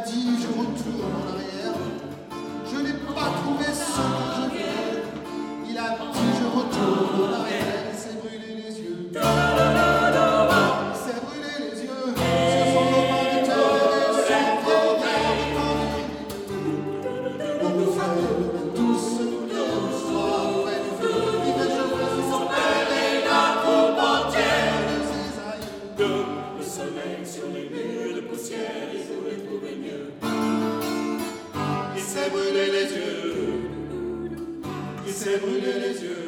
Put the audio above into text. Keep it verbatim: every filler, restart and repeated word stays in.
dit je retourne en arrière. Je n'ai pas trouvé ce que je voulais. Il a dit je retourne en arrière. Il s'est brûlé les yeux. Il s'est brûlé les yeux. Sur son ordinateur et son regard tendu. On nous fait tout ce que le soir près du feu. Vivait je veux son père et la coupe entière de ses aïeux. Le soleil sur les murs de poussière, il voulait trouver mieux. Il s'est brûlé les yeux. Il s'est brûlé les yeux.